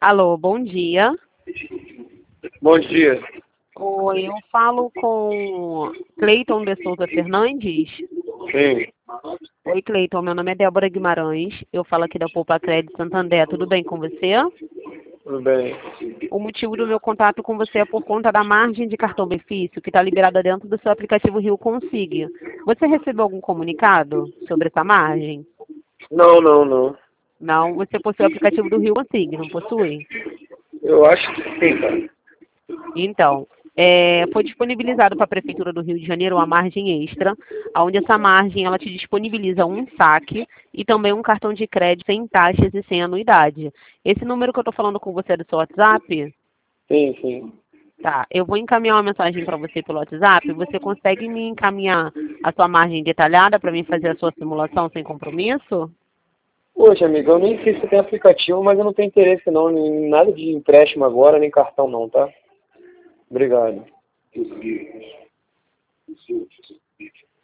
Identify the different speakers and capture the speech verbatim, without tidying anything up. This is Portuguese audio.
Speaker 1: Alô, bom dia.
Speaker 2: Bom dia.
Speaker 1: Oi, eu falo com Cleiton de Souza Fernandes.
Speaker 2: Sim,
Speaker 1: Oi, Cleiton, meu nome é Débora Guimarães. Eu falo aqui da Poupa Crédito Santander. Tudo bem com você?
Speaker 2: tudo bem.
Speaker 1: O motivo do meu contato com você é por conta da margem de cartão-benefício que está liberada dentro do seu aplicativo Rio Consigue. Você recebeu algum comunicado sobre essa margem?
Speaker 2: Não, não, não.
Speaker 1: Não, você possui o aplicativo do Rio Consigue, não possui?
Speaker 2: Eu acho que sim, cara.
Speaker 1: Então, é, foi disponibilizado para a Prefeitura do Rio de Janeiro uma margem extra, onde essa margem ela te disponibiliza um saque e também um cartão de crédito sem taxas e sem anuidade. Esse número que eu estou falando com você é do seu WhatsApp?
Speaker 2: Sim, sim.
Speaker 1: Tá, eu vou encaminhar uma mensagem para você pelo WhatsApp. Você consegue me encaminhar a sua margem detalhada para mim fazer a sua simulação sem compromisso?
Speaker 2: Poxa, amigo, eu nem sei se tem aplicativo, mas eu não tenho interesse não em nada de empréstimo agora, nem cartão não, tá? Obrigado.